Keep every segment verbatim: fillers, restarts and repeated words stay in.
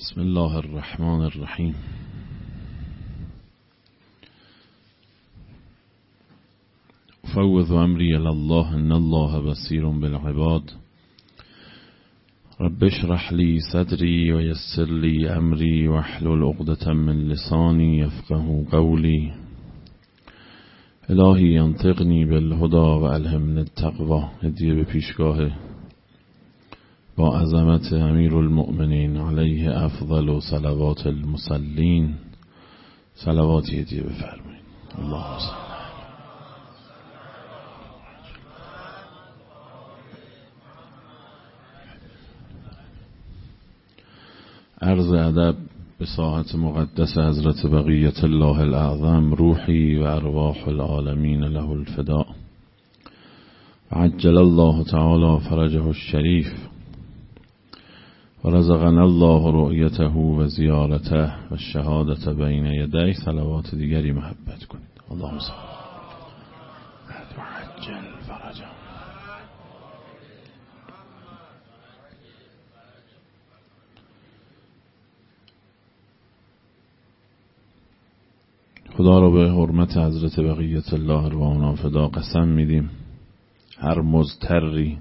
بسم الله الرحمن الرحیم. فوض امری الی الله ان الله بصیر بالعباد. رب اشرح لی صدری و یسر لی امری واحلل عقدة من لسانی یفقهوا قولی. الهی انطقنی بالهدی و الهمنی التقوی. هدیه به پیشگاه با عظمت امیرالمؤمنین علیه افضل صلوات المصلین صلواتی هدیه بفرمایید. اللهم صل. عرض ادب به ساحت مقدس حضرت بقیت الله الاعظم، روحی و ارواح العالمین له الفداء. عجل الله تعالی فرجه الشریف و رزقنا الله رؤیته و زیارته و شهادت بین یدیه. صلوات دیگری محبت کنید. اللهم صل و عجل فرجه. خدا را به حرمت حضرت بقیت الله ارواحنا فدا قسم میدیم هر مضطری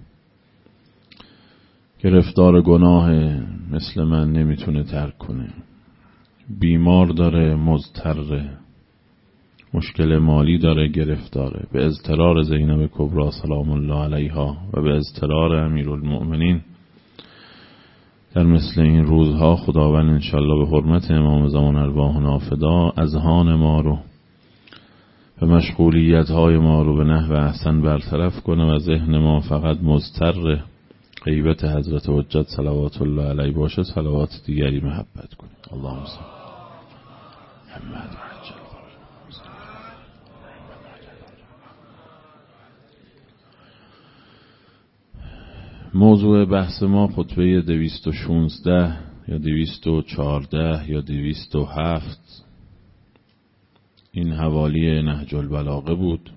گرفتار گناه مثل من نمیتونه ترک کنه، بیمار داره، مضطره، مشکل مالی داره، گرفتاره، به اضطرار زینب کبری سلام الله علیها و به اضطرار امیرالمؤمنین در مثل این روزها خداوند انشالله به حرمت امام زمان ارواحنا فدا اذهان ما رو و مشغولیت های ما رو به نحو احسن برطرف کنه و ذهن ما فقط مضطر غیبت حضرت حجت صلوات الله علیه باشه. صلوات دیگری محبت کنید. اللهم صل محمد عجل. موضوع بحث ما خطبه دویست و شانزده یا دویست و چهارده یا دویست و هفت این حوالی نهج البلاغه بود.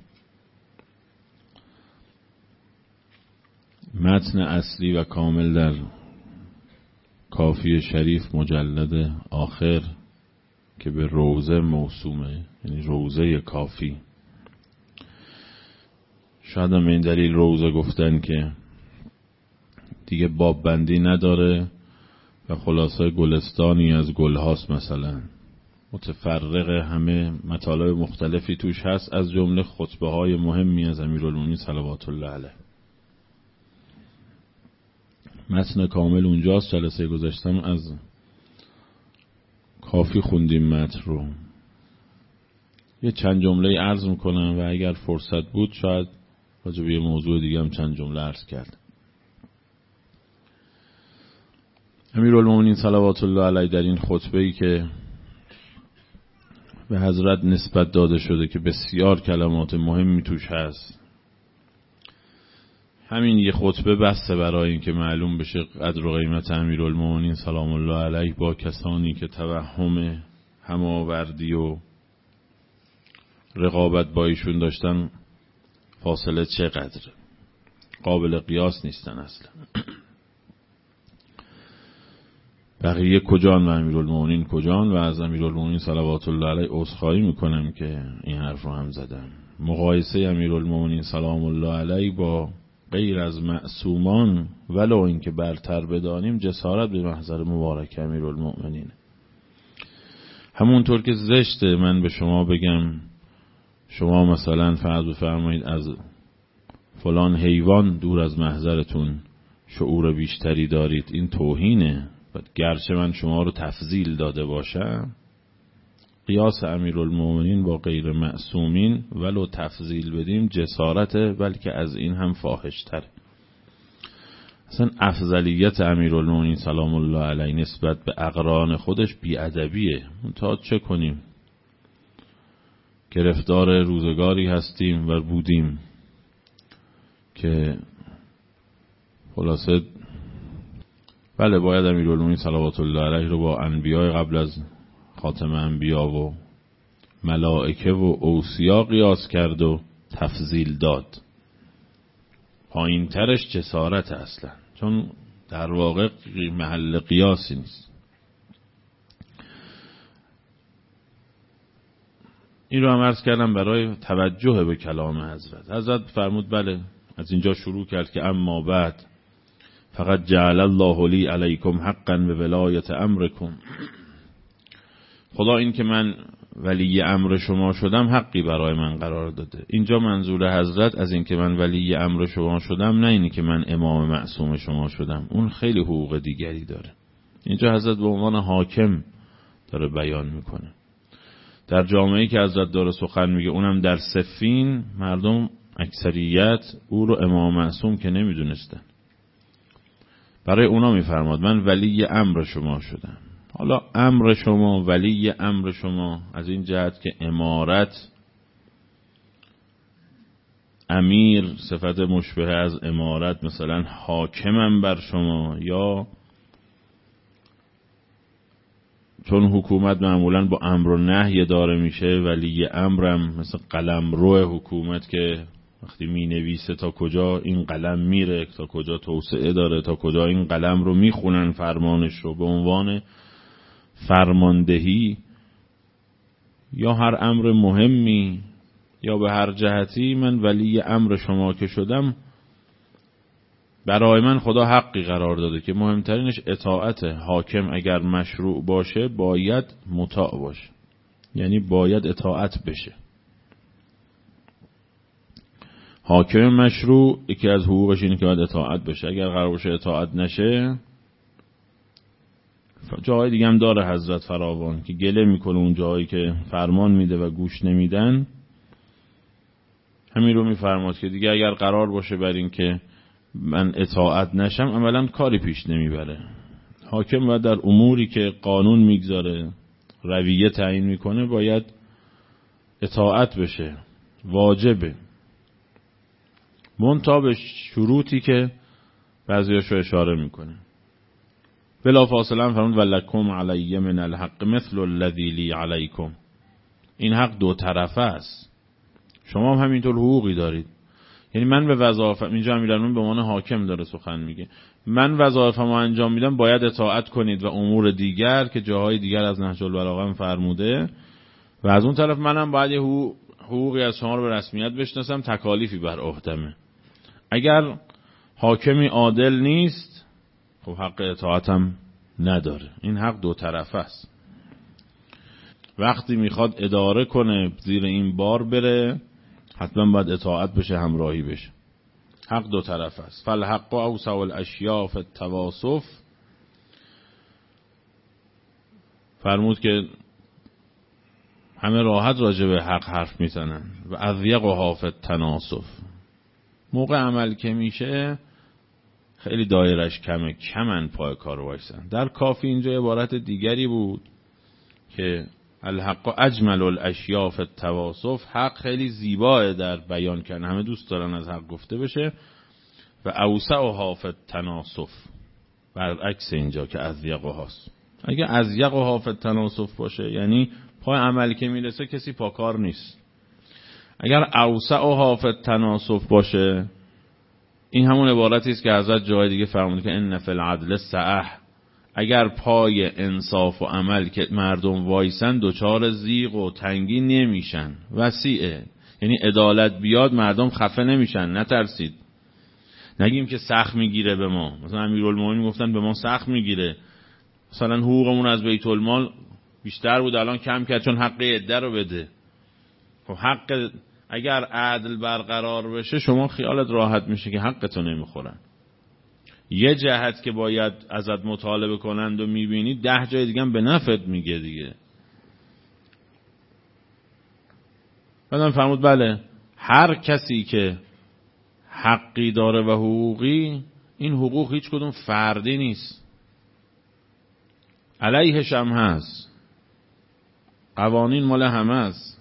متن اصلی و کامل در کافی شریف مجلد آخر که به روضه موسومه، یعنی روضه کافی. شاید هم این دلیل روضه گفتن که دیگه باب بندی نداره و خلاصه گلستانی از گل هاست، مثلا متفرق، همه مطالب مختلفی توش هست، از جمله خطبه های مهمی از امیرالمومنین صلوات الله علیه. متن کامل اونجاست. جلسه گذاشتم از کافی خوندیم متن رو. یه چند جمله عرض میکنم و اگر فرصت بود شاید راجع به یه موضوع دیگه هم چند جمله عرض کرد. امیرالمومنین صلوات الله علیه در این خطبه‌ای که به حضرت نسبت داده شده که بسیار کلمات مهمی توش هست، همین یه خطبه بسته برای این که معلوم بشه قدر و قیمت امیرالمومنین سلام الله علیه با کسانی که توهم هماوردی و رقابت با ایشون داشتن فاصله چقدر، قابل قیاس نیستن اصلا. بقیه کجان و امیرالمومنین کجان؟ و از امیرالمومنین صلوات الله علیه عذرخواهی میکنم که این حرف رو هم زدم. مقایسه امیرالمومنین سلام الله علیه با غیر از معصومان ولو اینکه برتر بدانیم جسارت به محضر مبارک امیرالمؤمنین. همونطور که زشته من به شما بگم شما مثلا فرض بفرمایید از فلان حیوان دور از محضرتون شعور بیشتری دارید، این توهینه. گرچه من شما رو تفضیل داده باشم، قیاس امیرالمؤمنین با غیر معصومین ولو تفضیل بدیم جسارته، بلکه از این هم فاحش تره. اصلا افضلیت امیرالمؤمنین سلام الله علیه نسبت به اقران خودش بی‌ادبیه. تا چه کنیم؟ گرفتار روزگاری هستیم و بودیم که خلاصه بله باید امیرالمومنین صلوات الله علیه رو با انبیاء قبل از خاتم انبیا و ملائکه و اوصیا قیاس کرد و تفضیل داد. پایین ترش جسارت اصلا، چون در واقع محل قیاسی نیست. این رو هم عرض کردم برای توجه به کلام حضرت. حضرت فرمود بله، از اینجا شروع کرد که اما بعد فقط جعل الله لی علیکم حقا به ولایت امرکم. خدا این که من ولی امر شما شدم حقی برای من قرار داده. اینجا منظور حضرت از این که من ولی امر شما شدم نه اینی که من امام معصوم شما شدم، اون خیلی حقوق دیگری داره. اینجا حضرت به عنوان حاکم داره بیان میکنه. در جامعه‌ای که حضرت داره سخن میگه، اونم در صفین، مردم اکثریت او رو امام معصوم که نمیدونستن. برای اونا میفرماد من ولی امر شما شدم. حالا امر شما، ولی امر شما، از این جهت که امارت، امیر صفت مشبه از امارت، مثلا حاکمم بر شما، یا چون حکومت معمولا با امر و نهی داره میشه، ولی امرم مثل قلمرو حکومت که وقتی می نویسه تا کجا این قلم میره، تا کجا توسعه داره، تا کجا این قلم رو میخونن فرمانش رو، به عنوان فرماندهی یا هر امر مهمی یا به هر جهتی من ولی امر شما که شدم، برای من خدا حقی قرار داده که مهمترینش اطاعت. حاکم اگر مشروع باشه باید مطاع باشه، یعنی باید اطاعت بشه. حاکم مشروع یکی از حقوقش اینه که باید اطاعت بشه. اگر قرار باشه اطاعت نشه، جاهای دیگه هم داره حضرت فراوان که گله میکنه اون جاهایی که فرمان میده و گوش نمیدن. همین رو میفرماد که دیگه اگر قرار باشه بر این که من اطاعت نشم، عملا کاری پیش نمیبره. حاکم باید در اموری که قانون میگذاره، رویه تعیین میکنه، باید اطاعت بشه، واجبه. منتها به شروطی که بعضیاش رو اشاره میکنه. بلا فاصله فرمود ولکم علی من الحق مثل الذی لی علیکم. این حق دو طرفه است، شما هم همینطور حقوقی دارید. یعنی من به وظایفم، اینجا امیرالمومنین به عنوان حاکم داره سخن میگه، من وظایفمو انجام میدم، باید اطاعت کنید و امور دیگر که جاهای دیگر از نهج البلاغه فرموده، و از اون طرف منم باید یه حقوقی از شما رو به رسمیت بشناسم، تکالیفی بر عهدمه. اگر حاکمی عادل نیست، خب حق اطاعتم نداره. این حق دو طرفه است. وقتی میخواد اداره کنه، زیر این بار بره، حتما باید اطاعت بشه، همراهی بشه. حق دو طرف است. فالحق اوسع الاشیاء فی التواصف. فرمود که همه راحت راجع به حق حرف میزنن و اضیقها فی التناصف. موقع عمل که میشه خیلی دایرش کمه، کمن پای کار وایسن. در کافی اینجا عبارت دیگری بود که الحق اجمل الاشیاء فی التواصف. حق خیلی زیباه در بیان کردن، همه دوست دارن از حق گفته بشه. و اوسعها فی التناصف، برعکس اینجا که اضیقها هست. اگه اضیقها فی التناصف باشه یعنی پای عملی که میرسه کسی پاکار نیست. اگر اوسعها فی التناصف باشه، این همون عبارتی است که حضرت جای دیگه فرموده که ان فی العدل سعه. اگر پای انصاف و عمل که مردم وایسن دوچار زیغ و تنگی نمیشن، وسیعه. یعنی عدالت بیاد مردم خفه نمیشن. نترسید، نگیم که سخت میگیره به ما. مثلا امیرالمومنین گفتن به ما سخت میگیره، مثلا حقوقمون از بیت المال بیشتر بود الان کم کرد چون حق عده رو بده. خب حق اگر عدل برقرار بشه شما خیالت راحت میشه که حقتو نمیخورن. یه جهت که باید ازت مطالبه کنند و میبینی، ده جای دیگه هم به نفعت میگه دیگه. بعدم فرمود بله، هر کسی که حقی داره و حقوقی، این حقوق هیچ کدوم فردی نیست، علیهش هم هست، قوانین مال همه است.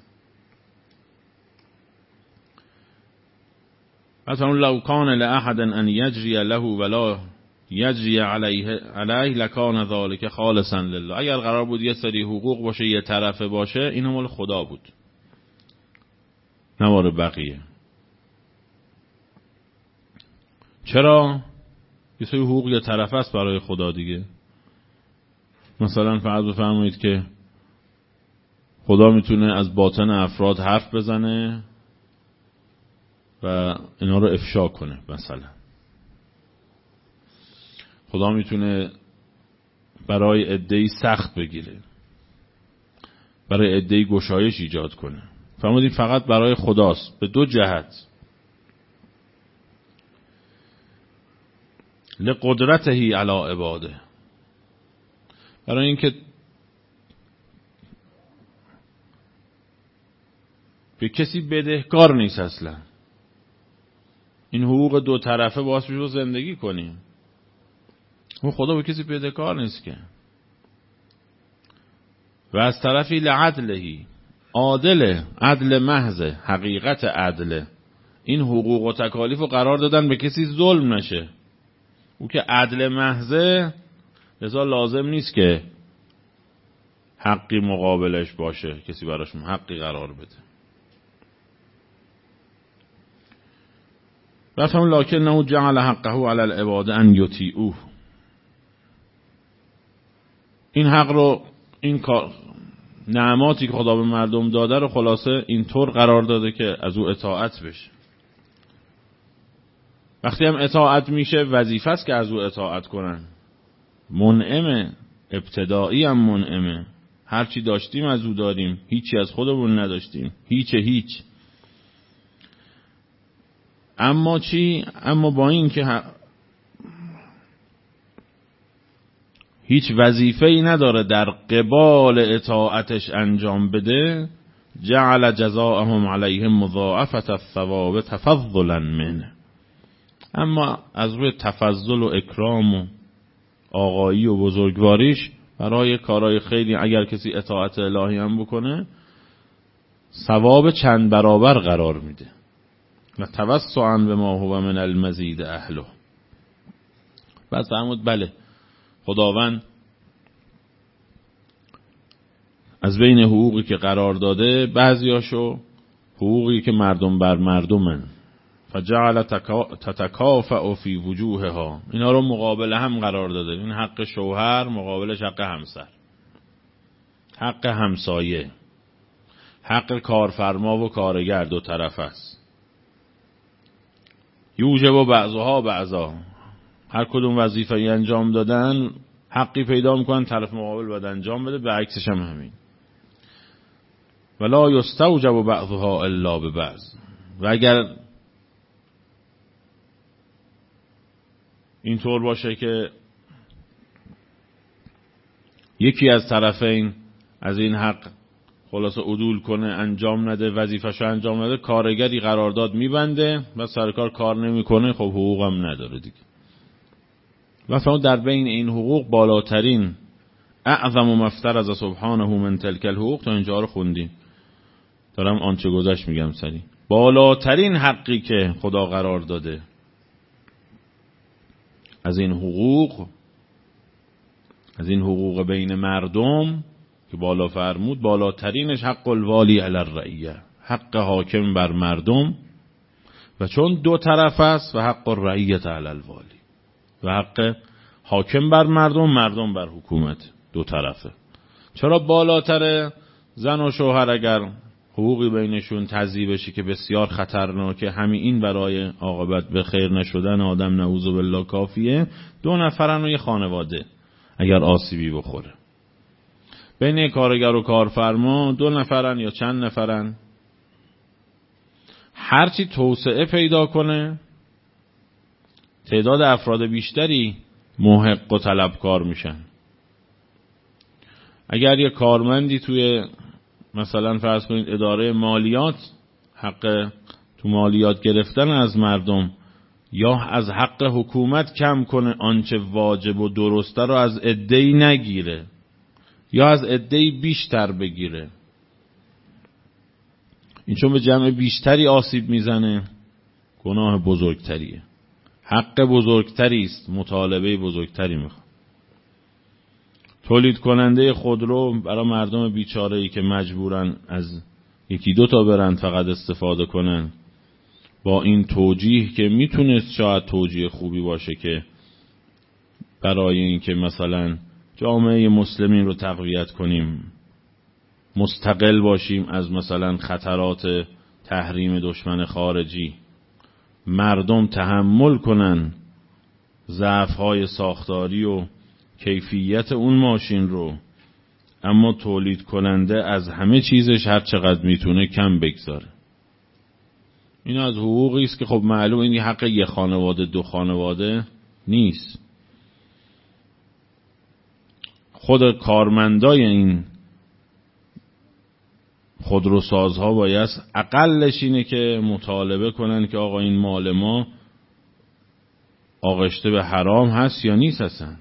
مثلا لو کان لأحد ان یجری له ولا یجری علیه علیه لکان ذلک خالصا لله. اگر قرار بود یه سری حقوق باشه یه طرفه باشه، این مال خدا بود، نه مال بقیه. چرا؟ یه سری حقوق یه طرفه است برای خدا دیگه. مثلا فرض بفرمایید که خدا میتونه از باطن افراد حرف بزنه و اینا رو افشا کنه. مثلا خدا میتونه برای عده‌ای سخت بگیره، برای عده‌ای گشایش ایجاد کنه. فرمودیم فقط برای خداست، به دو جهت. لقدرته علی عباده، برای اینکه به کسی بدهکار نیست. اصلا این حقوق دو طرفه باعث میشه زندگی کنیم. اون خدا به کسی بدهکار نیست که. و از طرفی لعدلهی، عادله، عدل محض، حقیقت عدله. این حقوق و تکالیف رو قرار دادن به کسی ظلم نشه. او که عدل محضه، لذا لازم نیست که حقی مقابلش باشه، کسی براش حقی قرار بده. رفتم لکنه جعل حقه علی العباد ان یطیعوه. این حق رو، این کار نعماتی که خدا به مردم داده رو خلاصه اینطور قرار داده که از او اطاعت بشه. وقتی هم اطاعت میشه وظیفه است که از او اطاعت کنن. منعمه، ابتدایی هم منعمه. هرچی داشتیم از او داریم، هیچی از خودمون نداشتیم، هیچ هیچ. اما چی؟ اما با این که هیچ وظیفه‌ای نداره در قبال اطاعتش انجام بده، جعل جزاءهم علیهم مضاعفة الثواب تفضلا منه. اما از روی تفضل و اکرام و آقایی و بزرگواریش برای کارهای خیلی، اگر کسی اطاعت الهی هم بکنه، ثواب چند برابر قرار میده. و توسعا به ما هو من المزید اهله. بعد فرمود بله، خداوند از بین حقوقی که قرار داده بعضیاشو حقوقی که مردم بر مردمن، فجعل تتکافأ فی وجوهها، اینا رو مقابل هم قرار داده. این حق شوهر مقابلش حق همسر، حق همسایه، حق کارفرما و کارگر، دو طرف است. یوجب بعضها بعضا، هر کدوم وظیفه‌ای انجام دادن حقی پیدا میکنن طرف مقابل باید انجام بده، به عکسش هم همین. ولا یستوجب بعضها الا ببعض. و اگر اینطور باشه که یکی از طرفین از این حق خلاص عدول کنه، انجام نده، وظیفه‌شو انجام نده، کارگری قرارداد میبنده و سرکار کار نمیکنه، خب حقوقم نداره دیگه. و فرمود در بین این حقوق بالاترین، اعظم و مفتر از سبحانه من تلک الحقوق، تا اینجا رو خوندیم، دارم آنچه گذشت میگم سری. بالاترین حقی که خدا قرار داده از این حقوق، از این حقوق بین مردم که بالا فرمود، بالاترینش حق الوالی علی الرعیه، حق حاکم بر مردم. و چون دو طرف است، و حق الرعیه علی الوالی، و حق حاکم بر مردم، مردم بر حکومت، دو طرفه. چرا بالاتره؟ زن و شوهر اگر حقوقی بینشون تضییع بشه که بسیار خطرناکه، همین این برای عاقبت به خیر نشدن آدم نعوذ بالله کافیه. دو نفرن و یه خانواده اگر آسیبی بخوره، بین کارگر و کارفرما دو نفرن یا چند نفرن، هرچی توسعه پیدا کنه تعداد افراد بیشتری محق و طلبکار میشن. اگر یه کارمندی توی مثلا فرض کنید اداره مالیات حق تو مالیات گرفتن از مردم، یا از حق حکومت کم کنه، آنچه واجب و درسته رو از عده‌ای نگیره یا از عده‌ای بیشتر بگیره، این چون به جمع بیشتری آسیب میزنه گناه بزرگتریه، حق بزرگتری است، مطالبه بزرگتری میخواد. تولید کننده خودرو برای مردم بیچاره‌ای که مجبورن از یکی دو تا برند فقط استفاده کنن، با این توجیه که میتونست شاید توجیه خوبی باشه که برای این که مثلا جامعه مسلمین رو تقویت کنیم، مستقل باشیم از مثلا خطرات تحریم دشمن خارجی، مردم تحمل کنن ضعف‌های ساختاری و کیفیت اون ماشین رو، اما تولید کننده از همه چیزش هر چقدر میتونه کم بگذاره. این از حقوقی است که خب معلوم این حق یه خانواده دو خانواده نیست. خود کارمندای این خودروسازها باید اقلش اینه که مطالبه کنن که آقا این مال ما آغشته به حرام هست یا نیست اصلا.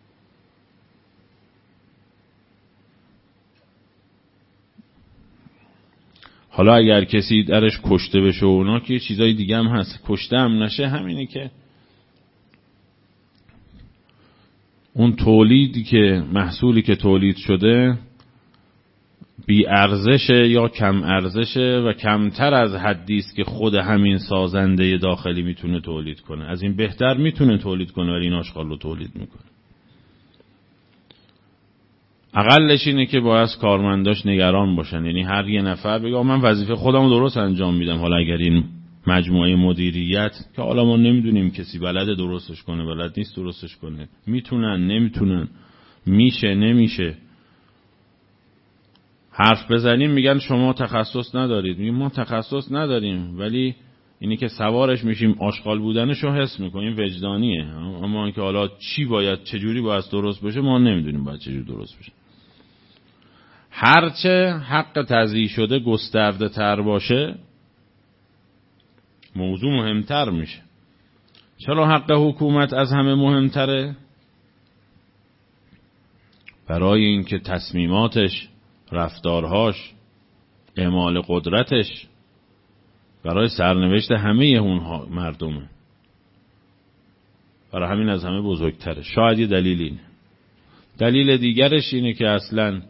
حالا اگر کسی درش کشته بشه و اونا که چیزای دیگه هم هست، کشته هم نشه همینه که اون تولیدی که محصولی که تولید شده بی ارزشه یا کم ارزشه و کمتر از حدی است که خود همین سازنده داخلی میتونه تولید کنه. از این بهتر میتونه تولید کنه ولی این آشغال رو تولید میکنه. اقلش اینه که باید کارمنداش نگران باشن، یعنی هر یه نفر بگه من وظیفه خودم درست انجام میدم. حالا اگر این مجموعه مدیریت که حالا ما نمیدونیم کسی بلد درستش کنه بلد نیست درستش کنه، میتونن نمیتونن، میشه نمیشه، حرف بزنیم میگن شما تخصص ندارید، میگیم ما تخصص نداریم ولی اینی که سوارش میشیم آشغال بودنش رو حس میکنیم، وجدانیه. اما اینکه حالا چی باید چجوری باید درست بشه ما نمیدونیم باید چجوری درست بشه. هرچه حق تضییع شده گسترده تر باشه موضوع مهمتر میشه. چرا حق حکومت از همه مهمتره؟ برای اینکه تصمیماتش، رفتارهاش، اعمال قدرتش برای سرنوشت همه اون مردمه. برای همین از همه بزرگتره. شاید یه دلیل اینه. دلیل دیگرش اینه که اصلا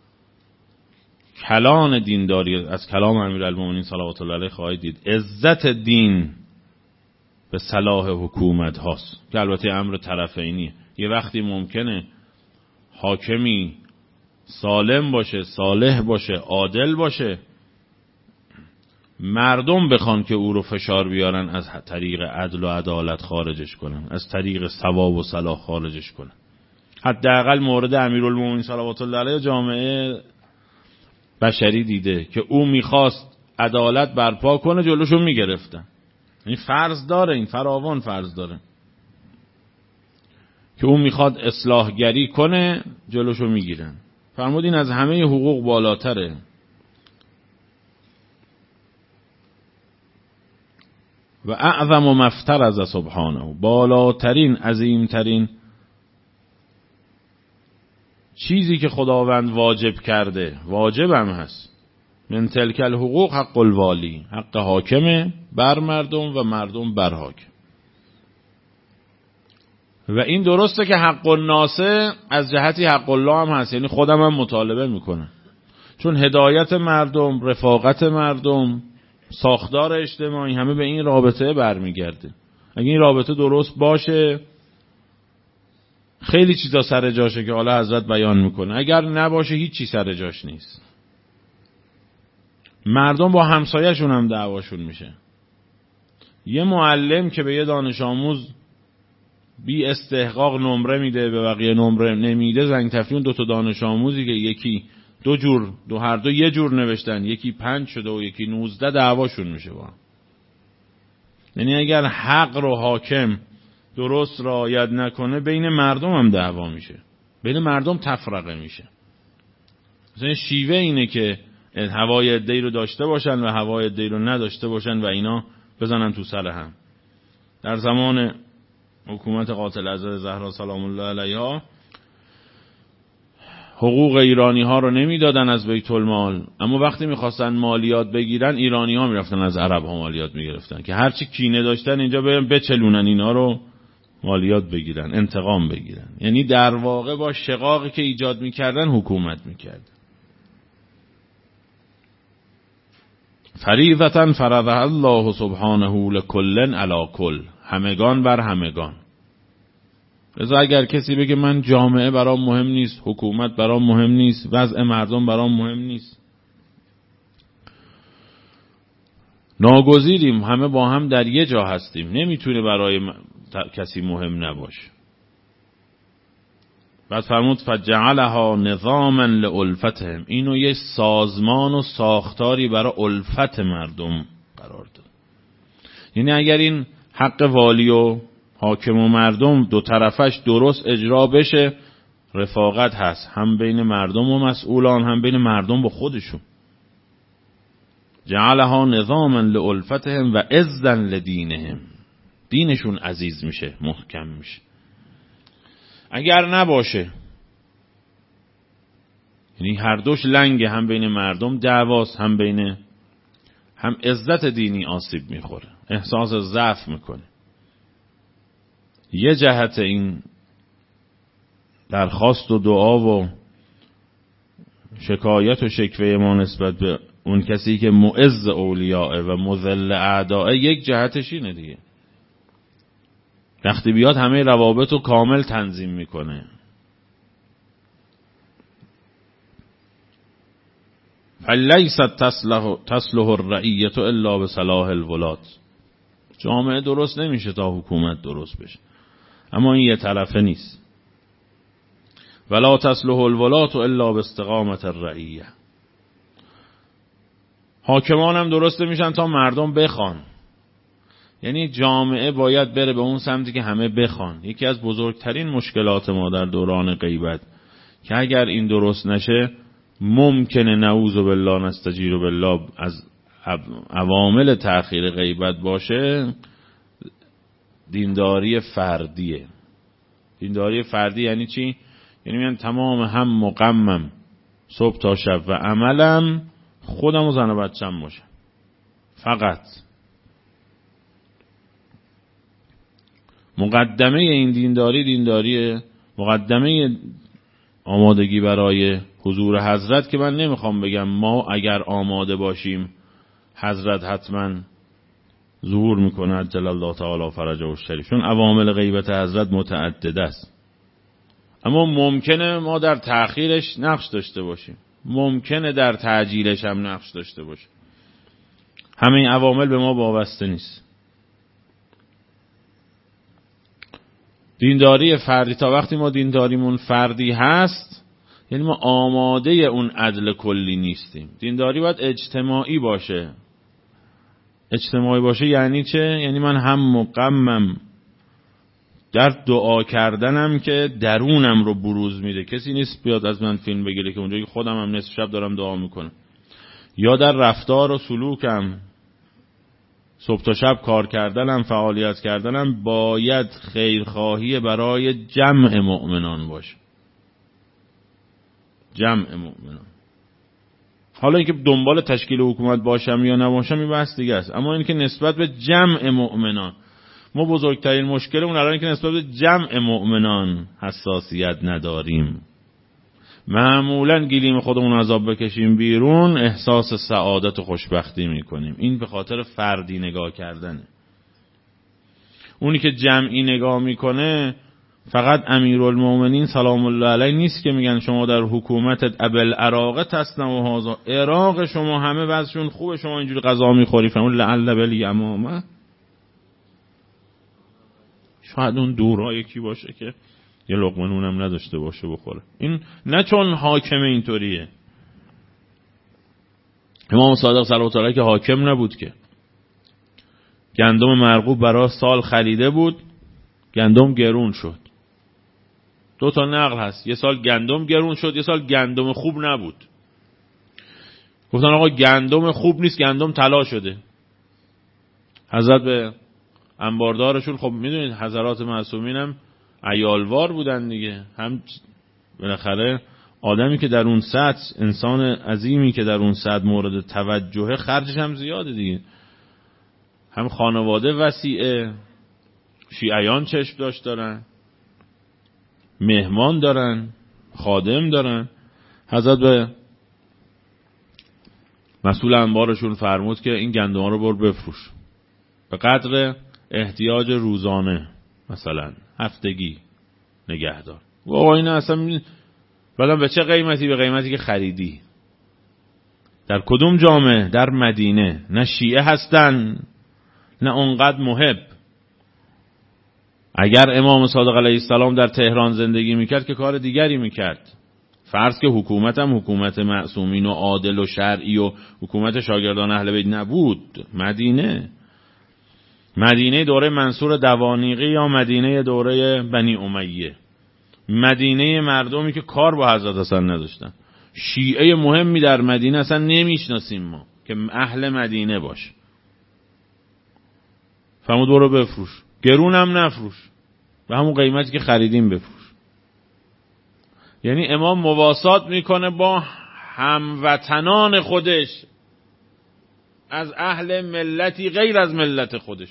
کلان دینداری، از کلام امیرالمومنین صلوات الله علیه خواهید دید عزت دین به صلاح حکومت هاست که البته امر طرفینیه. یه وقتی ممکنه حاکمی سالم باشه، صالح باشه، عادل باشه، مردم بخوان که او رو فشار بیارن از طریق عدل و عدالت خارجش کنن، از طریق ثواب و صلاح خارجش کنن. حداقل مورد امیرالمومنین صلوات الله علیه جامعه بشری دیده که او میخواست عدالت برپا کنه جلوشو میگرفتن. این فرض داره، این فراوان فرض داره که او میخواد اصلاحگری کنه جلوشو میگیرن. فرمودین از همه حقوق بالاتره. و اعظم و مفتر از سبحانه، بالاترین عظیمترین چیزی که خداوند واجب کرده، واجب هم هست، من تلک الحقوق حق الوالی، حق حاکمه بر مردم و مردم بر حاکم. و این درسته که حق الناسه از جهتی حق الله هم هست، یعنی خودم هم مطالبه میکنم، چون هدایت مردم، رفاقت مردم، ساختار اجتماعی همه به این رابطه برمیگرده. اگه این رابطه درست باشه خیلی چیزا سر جاشه که حالا حضرت بیان میکنه، اگر نباشه هیچ چی سر جاش نیست. مردم با همسایه‌شون هم دعواشون میشه. یه معلم که به یه دانش آموز بی استحقاق نمره میده، به بقیه نمره نمیده، زنگ تفریح دو تا دانش آموزی که یکی دو جور، دو هر دو یه جور نوشتن، یکی پنج شده و یکی نوزده، دعواشون میشه با هم. یعنی اگر حق رو حاکم درست رعایت نکنه بین مردم هم دعوا میشه، بین مردم تفرقه میشه. مثلا شیوه اینه که هوای عده‌ای رو داشته باشن و هوای عده‌ای رو نداشته باشن و اینا بزنن تو سر هم. در زمان حکومت قاتل حضرت زهرا سلام الله علیها حقوق ایرانی ها رو نمیدادن از بیت المال، اما وقتی میخواستن مالیات بگیرن ایرانی ها میرفتن از عرب ها مالیات میگرفتن که هرچی کینه داشتن اینجا برن بچلونن اینا رو مالیات بگیرن، انتقام بگیرن. یعنی در واقع با شقاقی که ایجاد میکردن حکومت میکرد. فریضة فرضها الله سبحانه لکل علی کل، همگان بر همگان. لذا اگر کسی بگه من جامعه برام مهم نیست، حکومت برام مهم نیست، وضع مردم برام مهم نیست، ناگزیریم، همه با هم در یه جا هستیم، نمیتونه برای م... کسی مهم نباشه. بعد فرمود فجعلها نظاما لالفتهم، اینو یه سازمان و ساختاری برای الفت مردم قرار داد. یعنی اگر این حق والی و حاکم و مردم دو طرفش درست اجرا بشه، رفاقت هست هم بین مردم و مسئولان، هم بین مردم با خودشون. جعلها نظاما لالفتهم و عزا لدینهم، دینشون عزیز میشه، محکم میشه. اگر نباشه، یعنی هر دوش لنگه، هم بین مردم دعواست، هم بین هم عزت دینی آسیب میخوره، احساس ضعف میکنه. یه جهت این درخواست و دعا و شکایت و شکوه ما نسبت به اون کسی که معز اولیاء و مذل اعداء، یک جهتش اینه دیگه، وقتی بیاد همه روابط رو کامل تنظیم میکنه. فلیست تصلح تصلح الرعیة الا بصلاح الولاة، جامعه درست نمیشه تا حکومت درست بشه، اما این یه طرفه نیست. ولا تصلح الولاة الا باستقامة الرعیة، حاکمان هم درست نمیشن تا مردم بخوان. یعنی جامعه باید بره به اون سمتی که همه بخوان. یکی از بزرگترین مشکلات ما در دوران غیبت که اگر این درست نشه ممکنه نعوذ بالله نستجیر بالله از عوامل تأخیر غیبت باشه، دینداری فردیه. دینداری فردی یعنی چی؟ یعنی میگن تمام هم و غمم صبح تا شب و عملم خودم و زن و بچم باشه فقط. مقدمه این دینداری دینداری مقدمه آمادگی برای حضور حضرت، که من نمیخوام بگم ما اگر آماده باشیم حضرت حتما ظهور میکنه عجل الله تعالی فرجه الشریف، چون عوامل غیبت حضرت متعدد است. اما ممکنه ما در تأخیرش نقش داشته باشیم، ممکنه در تعجیلش هم نقش داشته باشیم. همه این عوامل به ما وابسته نیست. دینداری فردی، تا وقتی ما دینداریمون فردی هست یعنی ما آماده اون عدل کلی نیستیم. دینداری باید اجتماعی باشه. اجتماعی باشه یعنی چه؟ یعنی من هم و غمم در دعا کردنم که درونم رو بروز میده. کسی نیست بیاد از من فیلم بگیره که اونجایی خودم هم نصف شب دارم دعا میکنم. یا در رفتار و سلوکم، صبح تا شب کار کردنم، فعالیت کردنم باید خیرخواهی برای جمع مؤمنان باشه. جمع مؤمنان. حالا اینکه دنبال تشکیل حکومت باشم یا نباشم این بحث دیگه است، اما اینکه نسبت به جمع مؤمنان، ما بزرگترین مشکلمون الان اینکه نسبت به جمع مؤمنان حساسیت نداریم. معمولا گلیم خودمون عذاب بکشیم بیرون، احساس سعادت و خوشبختی میکنیم. این به خاطر فردی نگاه کردنه. اونی که جمعی نگاه میکنه فقط امیرالمومنین سلام الله علیه نیست که میگن شما در حکومتت ابل عراق تسنم و هازا، عراق شما همه وضعشون خوبه، شما اینجوری غذا میخوری، فهمون لعل بلی امامه. شاید اون دورا یکی باشه که یه لقمه نونم نداشته باشه بخوره. این نه چون حاکم اینطوریه. امام صادق صلوات الله که حاکم نبود که، گندم مرغوب برای سال خریده بود، گندم گرون شد. دو تا نقل هست، یه سال گندم گرون شد، یه سال گندم خوب نبود. گفتن آقا گندم خوب نیست، گندم طلا شده. حضرت به انباردارشون، خب میدونید حضرات معصومین هم عیالوار بودن دیگه، هم بالاخره آدمی که در اون سطح، انسان عظیمی که در اون سطح مورد توجهه، خرجش هم زیاده دیگه. هم خانواده وسیعه، شیعیان چشم داشت دارن، مهمان دارن، خادم دارن. حضرت به مسئول انبارشون فرمود که این گندم ها رو بر بفروش به قدر احتیاج روزانه، مثلا هفتگی نگهدار. آقا این اصلا بعدم به چه قیمتی؟ به قیمتی که خریدی. در کدوم جامعه؟ در مدینه. نه شیعه هستن نه اونقدر محب. اگر امام صادق علیه السلام در تهران زندگی میکرد که کار دیگری میکرد. فرض که حکومت هم حکومت معصومین و عادل و شرعی و حکومت شاگردان اهل بیت نبود. مدینه مدینه دوره منصور دوانیقی یا مدینه دوره بنی امیه، مدینه مردمی که کار با حضرت حسن نداشتن. شیعه مهمی در مدینه اصلا نمیشناسیم ما که اهل مدینه باشه. فرمود برو بفروش، گرونم نفروش، به همون قیمتی که خریدیم بفروش. یعنی امام مواسات میکنه با هموطنان خودش از اهل ملتی غیر از ملت خودش.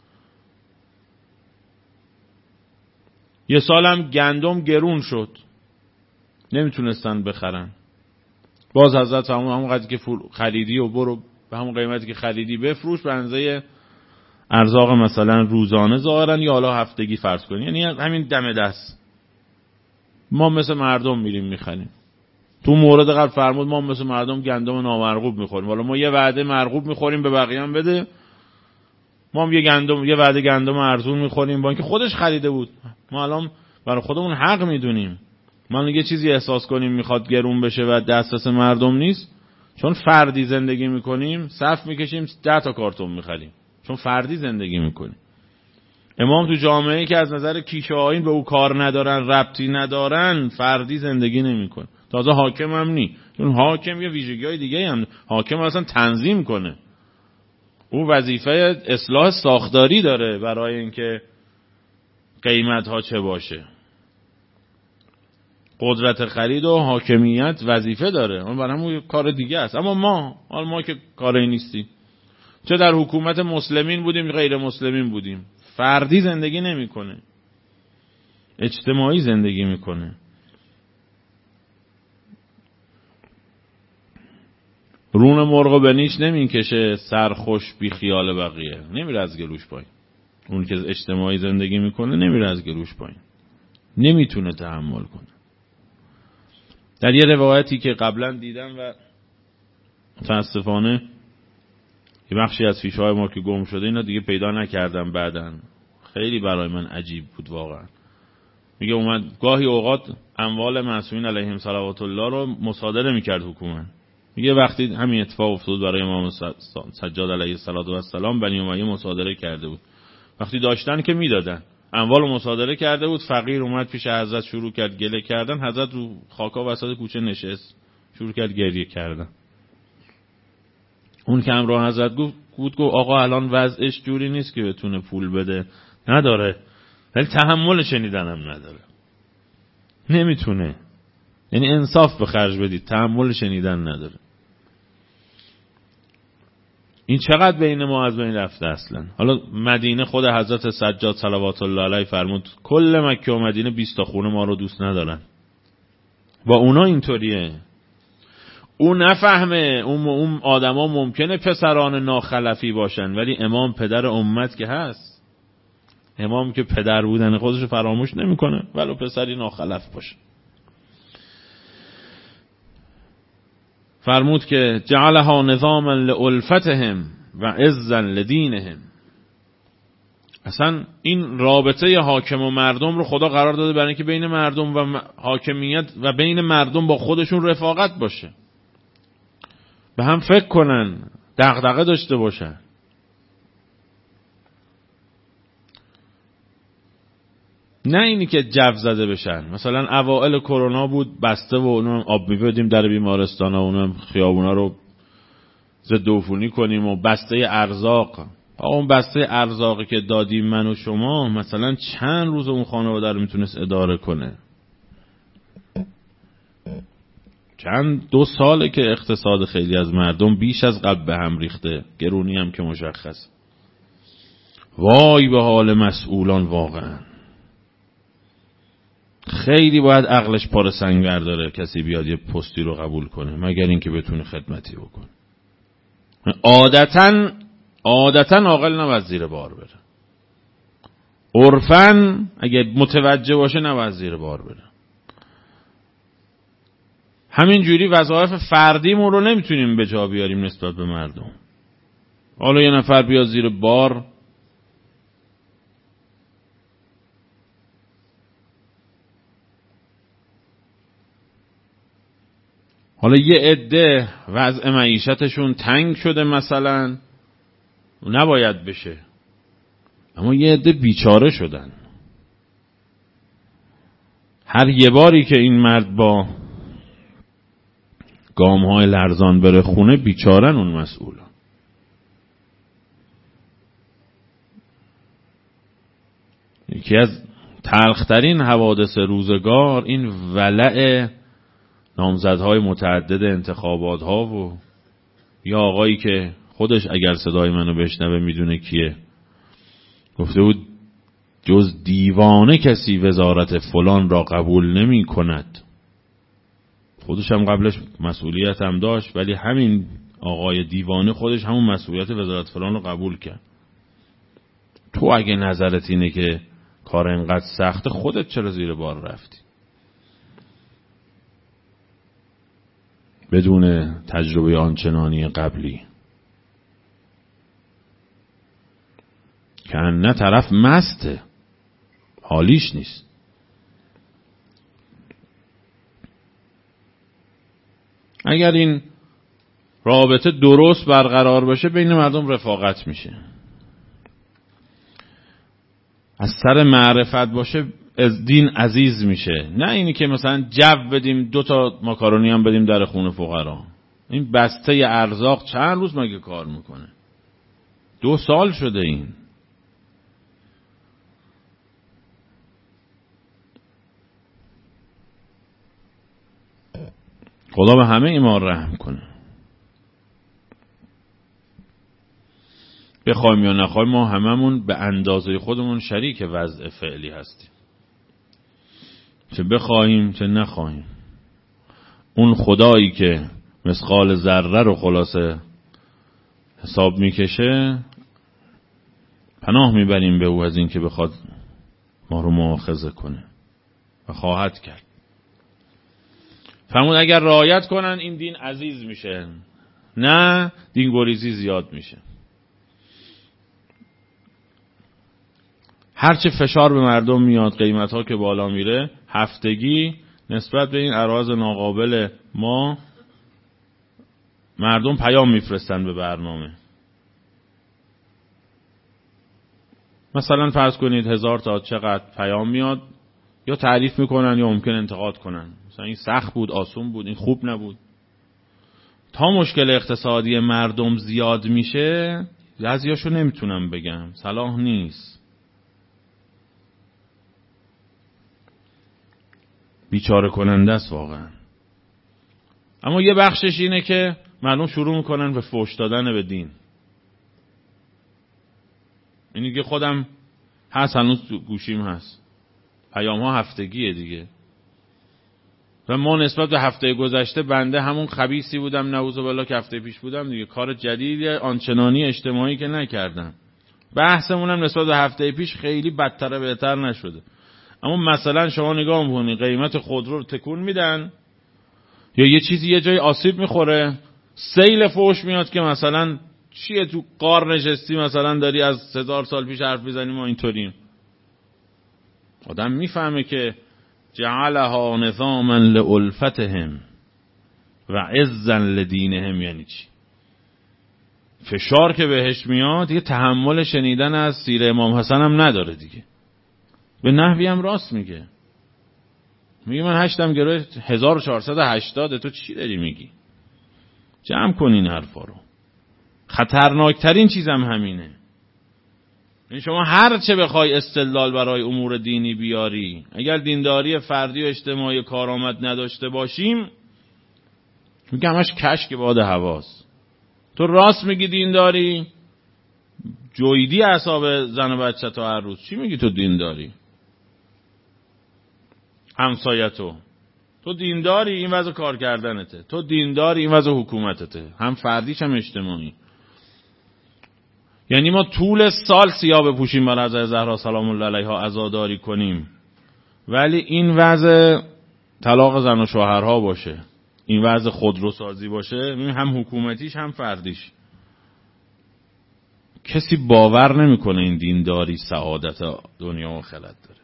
یه سالم گندم گرون شد، نمیتونستن بخرن. باز حضرت همون همون قدری که خریدی و برو به همون قیمتی که خریدی بفروش، به اندازه ارزاق مثلا روزانه ظاهرا یا حالا هفتگی فرض کنی. یعنی همین دم دست ما مثل مردم میریم میخریم. تو مورد قبل فرمود ما مثل مردم گندم نامرغوب میخوریم. حالا ما یه وعده مرغوب میخوریم به بقیه هم بده، ما هم یه گندم یه وعده گندم ارزون میخوریم با اینکه خودش خریده بود. ما الان برای خودمون حق میدونیم. ما یه چیزی احساس کنیم میخواد گرون بشه و دسترس مردم نیست، چون فردی زندگی میکنیم صف میکشیم ده تا کارتون میخریم، چون فردی زندگی میکنیم. امام تو جامعه‌ای که از نظر کیش و آیین به او کار ندارن، ربطی ندارن، فردی زندگی نمیکنه. تازه حاکم هم نی، چون حاکم یه ویژگی‌های دیگه هم، حاکم اصلا تنظیم کنه. او وظیفه اصلاح ساختاری داره برای اینکه قیمت‌ها چه باشه. قدرت خرید و حاکمیت وظیفه داره، اون برامون کار دیگه است. اما ما حال ما که کاری نیستیم، چه در حکومت مسلمین بودیم غیر مسلمین بودیم، فردی زندگی نمیکنه، اجتماعی زندگی میکنه. رون مرغ به نیش نمیکشه، سرخوش بی خیال بقیه، نمیره از گلوش پایین. اون که اجتماعی زندگی میکنه نمیره از گلوش پایین، نمیتونه تحمل کنه. در یه روایتی که قبلا دیدم و متاسفانه یه بخشی از فیشهای ما که گم شده اینا دیگه پیدا نکردم بعدن، خیلی برای من عجیب بود واقعا. میگه اومد گاهی اوقات اموال معصومین علیهم صلوات الله رو مصادره میکرد حکومت. میگه وقتی همین اتفاق افتاد برای امام سجاد علیه السلام، بنی امیه مصادره کرده بود. وقتی داشتن که میدادن، اموال رو مصادره کرده بود. فقیر اومد پیش حضرت شروع کرد گله کردن، حضرت رو خاکا وسط کوچه نشست شروع کرد گریه کردن. اون که همراه حضرت بود گفت آقا الان وضعش جوری نیست که بتونه پول بده، نداره، ولی تحمل شنیدنم نداره، نمیتونه. یعنی انصاف به خرج بدید، تحمل شنیدن نداره. این چقدر بین ما از بین رفته اصلا. حالا مدینه خود حضرت سجاد صلوات الله علیه فرمود کل مکه و مدینه بیست تا خونه ما رو دوست ندارن. با اونا اینطوریه. اون نفهمه اون اون آدما ممکنه پسران ناخلفی باشن، ولی امام پدر امت که هست، امام که پدر بودن خودش رو فراموش نمیکنه ولو پسری ناخلف باشه. فرمود که جعلها نظاما لالفتهم و عزا لدینهم. اصلا این رابطه حاکم و مردم رو خدا قرار داده برای اینکه بین مردم و حاکمیت و بین مردم با خودشون رفاقت باشه، به هم فکر کنن، دغدغه داشته باشن. نه اینی که جو زده بشن. مثلا اوائل کرونا بود بسته و اونم آب می‌بدیم در بیمارستان ها، اونم خیابونا رو ضد عفونی کنیم و بسته ارزاق. اون بسته ارزاقی که دادیم من و شما مثلا چند روز اون خانواده رو میتونست اداره کنه؟ چند دو ساله که اقتصاد خیلی از مردم بیش از قبل به هم ریخته، گرونی هم که مشخص. وای به حال مسئولان، واقعا خیلی باید عقلش پاره سنگ برداره کسی بیاد یه پستی رو قبول کنه، مگر اینکه بتونه خدمتی بکنه. عادتاً عادتاً عاقل نباید زیر بار بره. عرفاً اگه متوجه باشه نباید زیر بار بره. همین جوری وظایف فردیمون رو نمیتونیم به جا بیاریم نسبت به مردم. حالا یه نفر بیاد زیر بار، حالا یه عده وضع معیشتشون تنگ شده مثلا، نباید بشه، اما یه عده بیچاره شدن. هر یه باری که این مرد با گام‌های لرزان بره خونه، بیچارن اون مسئولان. یکی از تلخترین حوادث روزگار این ولع نامزدهای متعدد انتخابات ها و یا آقایی که خودش اگر صدای منو بشنوه میدونه کیه، گفته بود جز دیوانه کسی وزارت فلان را قبول نمی کند. خودش هم قبلش مسئولیت هم داشت، ولی همین آقای دیوانه خودش همون مسئولیت وزارت فلان رو قبول کرد. تو اگه نظرت اینه که کار اینقدر سخته، خودت چرا زیر بار رفتی؟ بدون تجربه آنچنانی قبلی که نه طرف مسته، حالیش نیست. اگر این رابطه درست برقرار بشه بین مردم رفاقت میشه. از سر معرفت باشه از دین عزیز میشه، نه اینی که مثلا جو بدیم دو تا ماکارونی هم بدیم در خونه فقرا. این بسته ارزاق چند روز مگه کار میکنه؟ دو سال شده این. خدا به همه ایمان رحم کنه. بخوایم یا نخوایم ما هممون به اندازه خودمون شریک وضع فعلی هستیم، چه بخوایم چه نخوایم. اون خدایی که مثقال ذره رو خلاصه حساب میکشه، پناه میبریم به او از این که بخواد ما رو مؤاخذه کنه و خواهد کرد. فرمود اگر رعایت کنن این دین عزیز میشه، نه دین گریزی زیاد میشه. هرچه فشار به مردم میاد، قیمت ها که بالا میره، هفتگی نسبت به این اراز ناقابل ما مردم پیام میفرستن به برنامه. مثلا فرض کنید هزار تا چقدر پیام میاد، یا تعریف میکنن یا ممکن انتقاد کنن. مثلا این سخت بود، آسون بود، این خوب نبود. تا مشکل اقتصادی مردم زیاد میشه، بعضیاشو نمیتونم بگم، صلاح نیست، بیچاره کننده است واقعا. اما یه بخشش اینه که مردم شروع میکنن به فحش دادن به دین. اینی که خودم هست، هنوز گوشیم هست، پیام ها هفتگیه دیگه. و ما نسبت به هفته گذشته بنده همون خبیثی بودم نعوذ بالله که هفته پیش بودم دیگه. کار جدیدی آنچنانی اجتماعی که نکردم. بحثمونم نسبت به هفته پیش خیلی بدتر بهتر نشده. اما مثلا شما نگاه می‌کنید قیمت خودرو رو تکون میدن، یا یه چیزی یه جای آسیب میخوره، سیل فوش میاد که مثلا چیه تو قار نشستی، مثلا داری از هزار سال پیش حرف میزنی، ما اینطوریم. آدم میفهمه که جعلها نظاما لألفتهم و عزا لدینهم یعنی چی. فشار که بهش میاد دیگه تحمل شنیدن از سیر امام حسن هم نداره دیگه. به نحوی هم راست میگه. میگه من هشتم گروه هزار و چهارصد و هشتاد، تو چی داری میگی؟ جمع کن این حرفا رو. خطرناکترین چیزم همینه. یعنی شما هر چه بخوای استدلال برای امور دینی بیاری، اگر دینداری فردی و اجتماعی کارآمد نداشته باشیم، میگه همش کشک باد هواست. تو راست میگی دینداری، جویدی اعصاب زن و بچه تا هر روز. چی میگی تو دینداری؟ همسایتو تو دینداری، این وضع کار کردنته. تو دینداری، این وضع حکومتته، هم فردیش هم اجتماعی. یعنی ما طول سال سیاه بپوشیم برای حضرت زهرا سلام الله علیها عزاداری کنیم، ولی این وضع طلاق زن و شوهرها باشه، این وضع خودروسازی باشه، هم حکومتیش هم فردیش، کسی باور نمیکنه این دینداری سعادت دنیا و آخرت داره.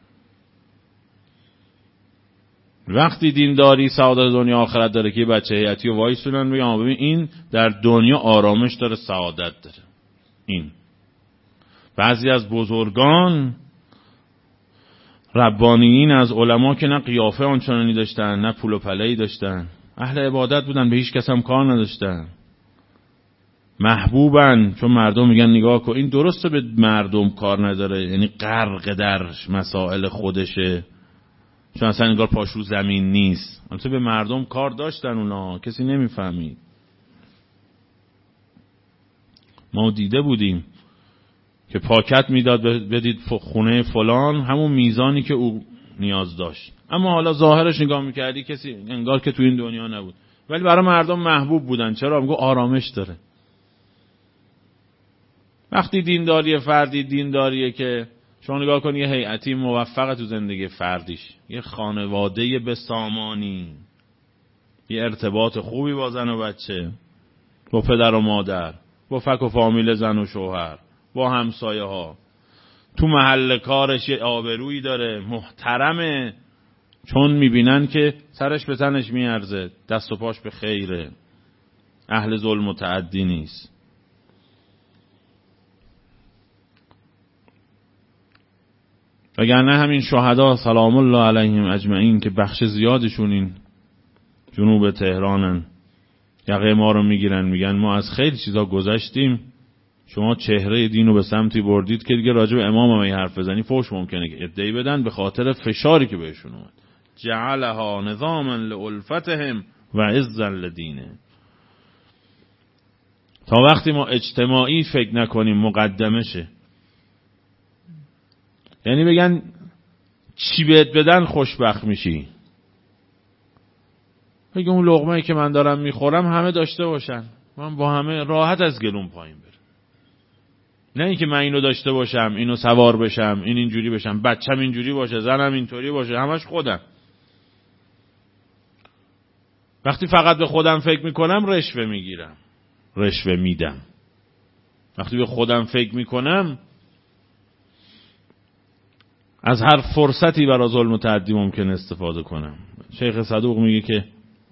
وقتی دینداری سعادت دنیا و آخرت داره که بچه هیئتی و وایسونن بگم ببین این در دنیا آرامش داره، سعادت داره. این بعضی از بزرگان ربانیین از علما که نه قیافه آنچنانی داشتن نه پول و پله‌ای داشتن، اهل عبادت بودن، به هیچ کس هم کار نداشتن، محبوبن، چون مردم میگن نگاه کن این درسته به مردم کار نداره، یعنی غرق در مسائل خودشه، چون اصلا انگار پاش رو زمین نیست. البته به مردم کار داشتن اونا، کسی نمیفهمید. ما دیده بودیم که پاکت میداد بدید خونه فلان همون میزانی که او نیاز داشت، اما حالا ظاهرش نگاه میکردی کسی انگار که تو این دنیا نبود، ولی برای مردم محبوب بودن. چرا؟ میگو آرامش داره. وقتی دینداری فردی دینداریه که شما نگاه کنی یه هیئتی موفق تو زندگی فردیش، یه خانواده بسامانی، یه ارتباط خوبی با زن و بچه، با پدر و مادر، با فک و فامیل زن و شوهر، با همسایه ها، تو محل کارش یه آبرویی داره، محترمه، چون میبینن که سرش به تنش میارزه، دست و پاش به خیره، اهل ظلم و تعدی نیست. وگرنه همین شهدا سلام الله علیهم اجمعین که بخش زیادشون این جنوب تهرانن، یقه ما رو میگیرن، میگن ما از خیلی چیزا گذشتیم، شما چهره دین رو به سمتی بردید که دیگه راجع به امام هم این حرف بزنی فوش ممکنه که ادعی بدن به خاطر فشاری که بهشون اومد. جعلها نظاما لالفتهم و عزا لدینه. تا وقتی ما اجتماعی فکر نکنیم مقدمه شه، یعنی بگن چی بهت بدن خوشبخت میشی، بگه اون لقمه‌ای که من دارم میخورم همه داشته باشن، من با همه راحت از گلوم پایین برم. نه اینکه من اینو داشته باشم، اینو سوار بشم، این اینجوری بشم، بچم اینجوری باشه، زنم اینطوری باشه، همش خودم. وقتی فقط به خودم فکر میکنم رشوه میگیرم، رشوه میدم. وقتی به خودم فکر میکنم از هر فرصتی برای ظلم و تعدی ممکن استفاده کنم. شیخ صدوق میگه که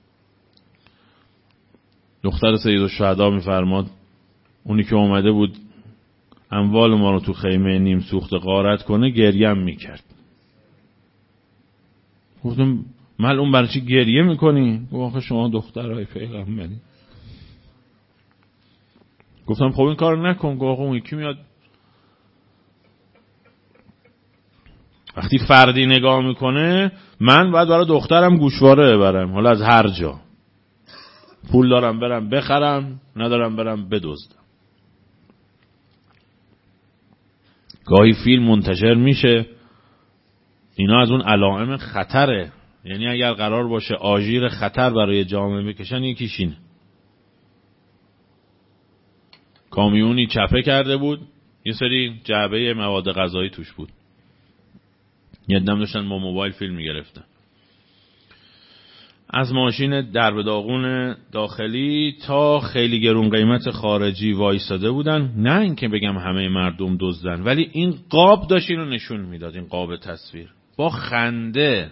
دختر سید الشهدا میفرماد اونی که اومده بود اموال ما رو تو خیمه نیم سوخته غارت کنه گریم میکرد. گفتم ملعون برای چی گریه میکنی؟ گفت آخه شما دخترهای پیغمبری. گفتم خب این کار نکن. گفت آخه اون یکی میاد. وقتی فردی نگاه میکنه من باید برای دخترم گوشواره ببرم، حالا از هر جا، پول دارم برم بخرم، ندارم برم بدزدم. گاهی فیلم منتشر میشه، اینا از اون علائم خطره، یعنی اگر قرار باشه آژیر خطر برای جامعه بکشن یکیش اینه. کامیونی چپه کرده بود، یه سری جعبه مواد غذایی توش بود، یه دم داشتن با موبایل فیلم میگرفتن. از ماشین درب داغون داخلی تا خیلی گرون قیمت خارجی وایساده بودن. نه اینکه بگم همه مردم دزدن، ولی این قاب داشت اینو نشون میداد، این قاب تصویر با خنده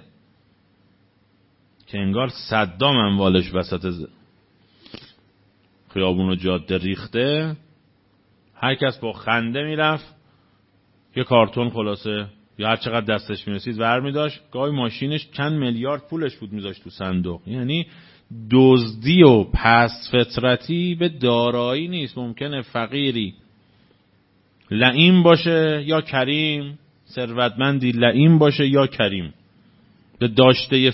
که انگار صدام اموالش وسط خیابون و جاده ریخته. هر کس با خنده میرفت یه کارتون خلاصه یا هر چقدر دستش میرسید ور میداشت. گاهی ماشینش چند میلیارد پولش بود میذاشت تو صندوق. یعنی دزدی و پس فطرتی به دارایی نیست. ممکنه فقیری لئیم باشه یا کریم، ثروتمندی لئیم باشه یا کریم، به داشته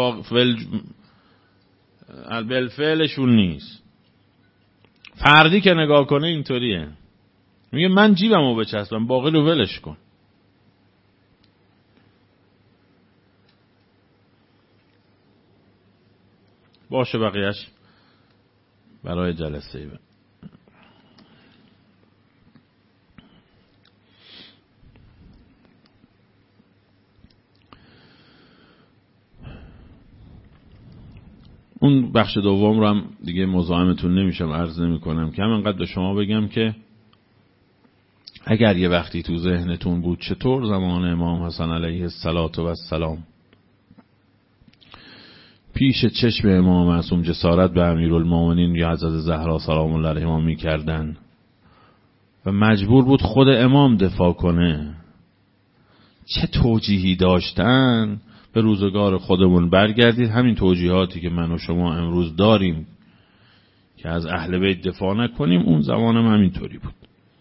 بالفعلشون نیست. فردی که نگاه کنه اینطوریه، میگه من جیبمو بچسبم باقی رو ولش کن. باشه بقیهش برای جلسه ای. بخش دوم رو هم دیگه مزاحمتون نمیشم، عرض نمی کنم که همینقدر به شما بگم که اگر یه وقتی تو ذهنتون بود چطور زمان امام حسن علیه السلام پیش چشم امام معصوم جسارت به امیرالمومنین یا حضرت زهرا سلام الله علیها میکردن و مجبور بود خود امام دفاع کنه، چه توجیهی داشتن. به روزگار خودمون برگردید، همین توجیهاتی که من و شما امروز داریم که از اهل بیت دفاع نکنیم، اون زمانم همینطوری بود.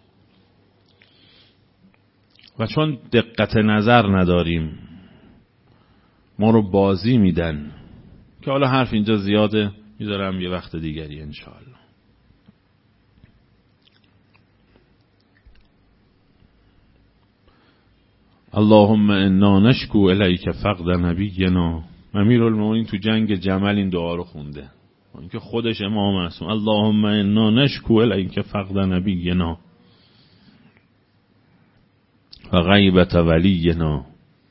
و چون دقت نظر نداریم ما رو بازی میدن، که حالا حرف اینجا زیاده، میذارم یه وقت دیگری انشاءالله. اللهم انا نشکو الیک فقد نبینا. امیرالمومنین تو جنگ جمل این دعا رو خونده، اینکه خودش امام معصوم اللهم انا نشکو الیک فقد نبینا و غیبت ولینا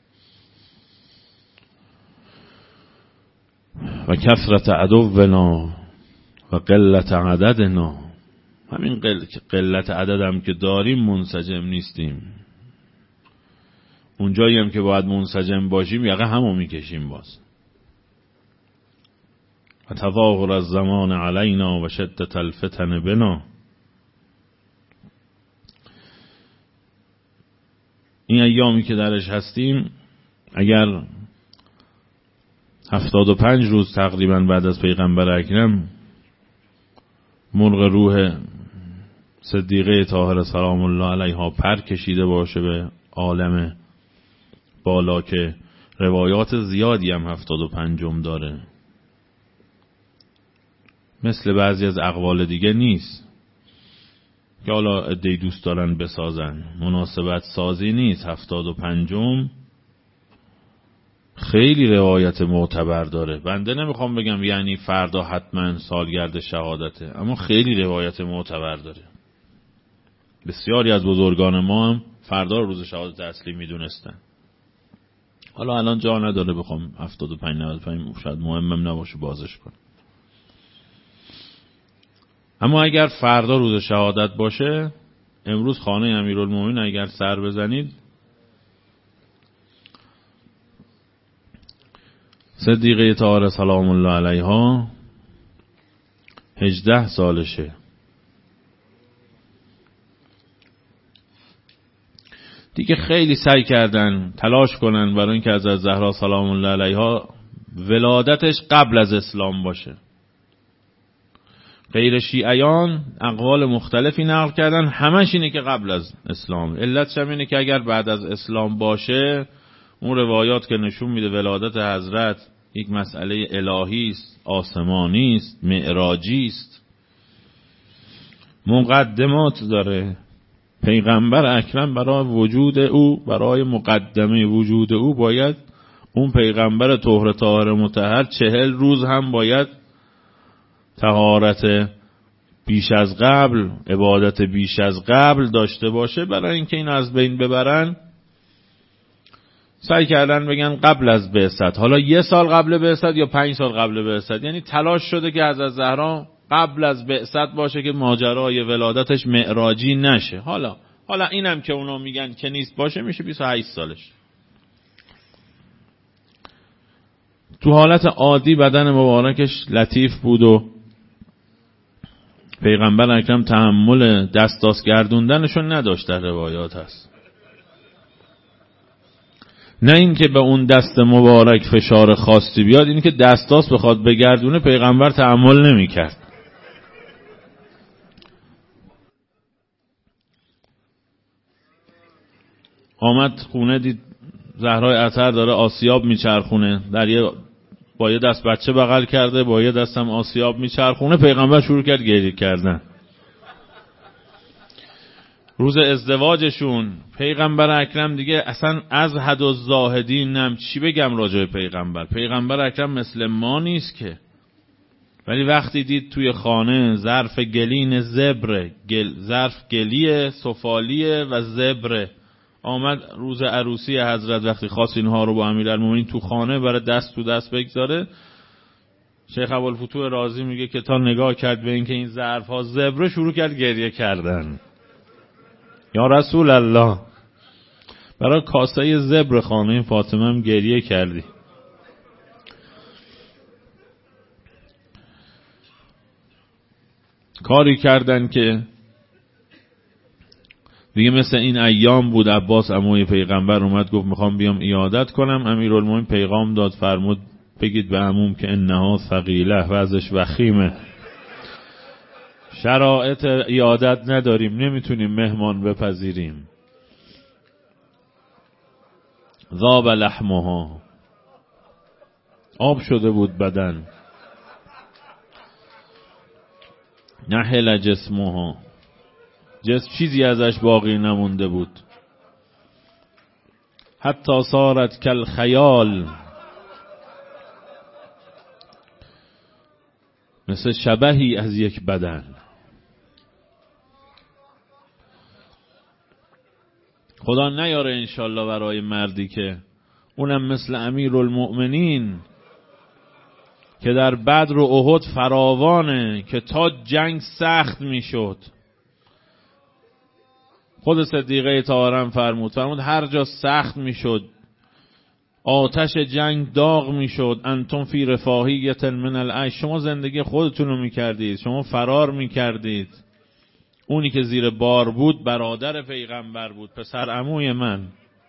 و کثرت عدونا و قلت عددنا. همین قل... قلت عدد هم که داریم منسجم نیستیم، اونجایی هم که باید منسجم باشیم یقه همو میکشیم باز. و تظاهر الزمان علینا و شدت الفتن بنا. این ایامی که درش هستیم، اگر هفتاد و پنج روز تقریبا بعد از پیغمبر اکرم مرغ روح صدیقه طاهره سلام الله علیها پر کشیده باشه به عالم بالا، که روایات زیادی هم هفتاد و پنجم داره، مثل بعضی از اقوال دیگه نیست که حالا عده‌ای دوست دارن بسازن، مناسبت سازی نیست. هفتاد و پنجم خیلی روایت معتبر داره. بنده نمیخوام بگم یعنی فردا حتما سالگرد شهادته، اما خیلی روایت معتبر داره. بسیاری از بزرگان ما هم فردا روز شهادت اصلی میدونستن. حالا الان جا نداره بخوام هفتاد و پنج نود و پنج شاید مهمم نباشه بازش کنم. اما اگر فردا روز شهادت باشه، امروز خانه امیرالمومنین اگر سر بزنید، صدیقه طاهره سلام الله علیها هجده سالشه. دیگه خیلی سعی کردن تلاش کنن برای اینکه از زهرا سلام الله علیها ولادتش قبل از اسلام باشه. غیر شیعیان اقوال مختلفی نقل کردن، همش اینه که قبل از اسلام. علتش هم اینه که اگر بعد از اسلام باشه، اون روایات که نشون میده ولادت حضرت یک مسئله الهی است، آسمانی است، معراجی است، مقدمات داره. پیغمبر اکرم برای وجود او، برای مقدمه وجود او، باید اون پیغمبر طهر طاهر مطهر چهل روز هم باید طهارت بیش از قبل، عبادت بیش از قبل داشته باشه. برای اینکه این از بین ببرن سعی کردن بگن قبل از بعثت، حالا یه سال قبل بعثت یا پنج سال قبل بعثت، یعنی تلاش شده که حضرت زهرا قبل از بعثت باشه که ماجرای ولادتش معراجی نشه. حالا حالا اینم که اونا میگن که نیست باشه، میشه بیست و هشت سالش. تو حالت عادی بدن مبارکش لطیف بود و پیغمبر اکرم تحمل دستاس گردوندنشون نداشت، در روایات هست. نه این که به اون دست مبارک فشار خاصی بیاد، این که دستاس بخواد بگردونه پیغمبر تحمل نمی کرد. آمد خونه، دید زهرای عطر داره آسیاب میچرخونه، در یه با یه دست بچه بغل کرده، با یه دستم آسیاب میچرخونه. پیغمبر شروع کرد گریه کردن. روز ازدواجشون پیغمبر اکرم دیگه اصلا از حد و زاهدین، نم چی بگم راجع به پیغمبر. پیغمبر اکرم مثل ما نیست که، ولی وقتی دید توی خانه ظرف گلین زبره، گل ظرف گلیه، سفالیه و زبره، آمد روز عروسی حضرت وقتی خواست اینها رو با امیرالمومنین تو خانه برای دست تو دست بگذاره، شیخ ابوالفتوح رازی میگه که تا نگاه کرد به اینکه این ظرف ها زبره، شروع کرد گریه کردن. یا رسول الله، برای کاسه زبر خانه فاطمه هم گریه کردی. کاری کردن که دیگه مثل این ایام بود. عباس عموی پیغمبر اومد گفت میخوام بیام عیادت کنم. امیرالمومنین پیغام داد فرمود بگید به عموم که انها ثقیله، وضعش وخیمه، شرایط عیادت نداریم، نمیتونیم مهمان بپذیریم. ذاب لحمها، آب شده بود بدن. نحل جسمها، جسم چیزی ازش باقی نمونده بود. حتی صارت کل خیال، مثل شبهی از یک بدن. خدا نیاره انشالله برای مردی که اونم مثل امیرالمؤمنین که در بدر و احد فراوانه، که تا جنگ سخت میشد. خود صدیقه طاهره فرمود فرمود هر جا سخت میشد، آتش جنگ داغ میشد، انتم فی رفاهیت من العیش، شما زندگی خودتون رو میکردید، شما فرار میکردید. اونی که زیر بار بود برادر پیغمبر بود، پسر عموی من.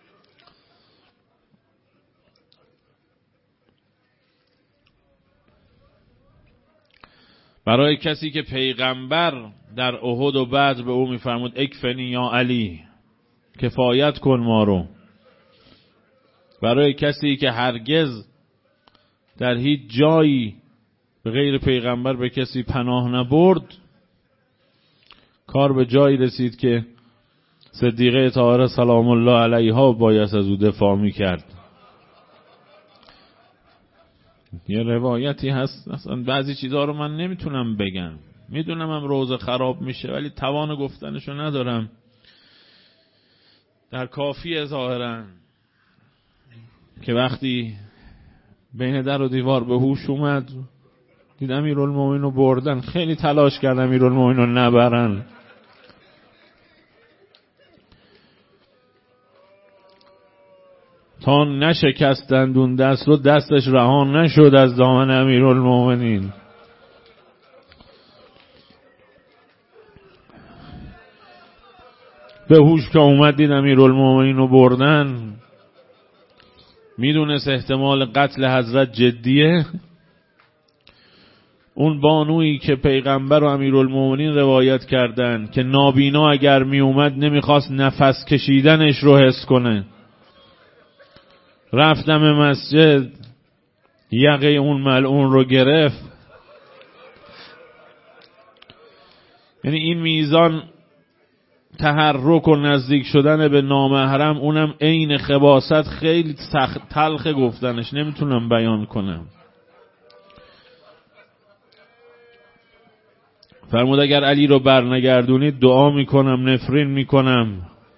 برای کسی که پیغمبر در احد و بدر به او میفرمود اکفنی یا علی، کفایت کن ما رو. برای کسی که هرگز در هیچ جایی به غیر پیغمبر به کسی پناه نبرد، کار به جایی رسید که صدیقه طاهره سلام الله علیها باید از او دفاع میکرد. یه روایتی هست، اصلا بعضی چیزها رو من نمیتونم بگم، میدونم هم روز خراب میشه ولی توان گفتنشو ندارم. در کافیه ظاهرا که وقتی بین در و دیوار به هوش اومد، دید امیرالمومنین رو بردن، خیلی تلاش کرد امیرالمومنین رو نبرن. تا نشکستند اون دست رو، دستش رها نشد از دامن امیرالمومنین. به هوش که اومد دید امیرالمومنین رو بردن، میدونست احتمال قتل حضرت جدیه. اون بانویی که پیغمبر و امیرالمومنین روایت کردن که نابینا اگر می اومد نمیخواست نفس کشیدنش رو حس کنه، رفتم مسجد، یقه اون ملعون رو گرفت. یعنی این میزان تحرک و نزدیک شدن به نامحرم، اونم عین خباثت، خیلی سخت تلخ گفتنش، نمیتونم بیان کنم. فرمود اگر علی رو برنگردونید دعا میکنم، نفرین میکنم